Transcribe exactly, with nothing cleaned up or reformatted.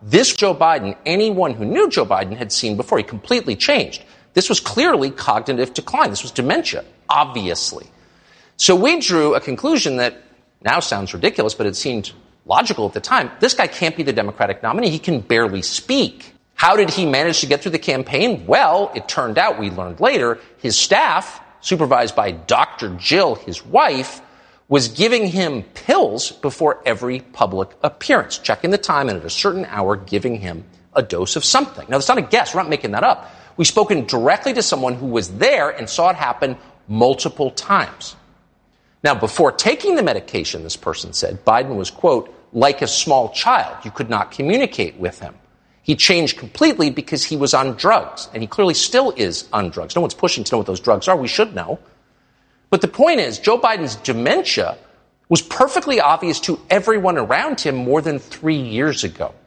This Joe Biden, anyone who knew Joe Biden had seen before. He completely changed. This was clearly cognitive decline. This was dementia, obviously. So we drew a conclusion that now sounds ridiculous, but it seemed logical at the time. This guy can't be the Democratic nominee. He can barely speak. How did he manage to get through the campaign? Well, it turned out, we learned later, his staff, supervised by Doctor Jill, his wife, was giving him pills before every public appearance, checking the time and at a certain hour giving him a dose of something. Now, that's not a guess. We're not making that up. We've spoken directly to someone who was there and saw it happen multiple times. Now, before taking the medication, this person said, Biden was, quote, like a small child. You could not communicate with him. He changed completely because he was on drugs, and he clearly still is on drugs. No one's pushing to know what those drugs are. We should know. But the point is, Joe Biden's dementia was perfectly obvious to everyone around him more than three years ago.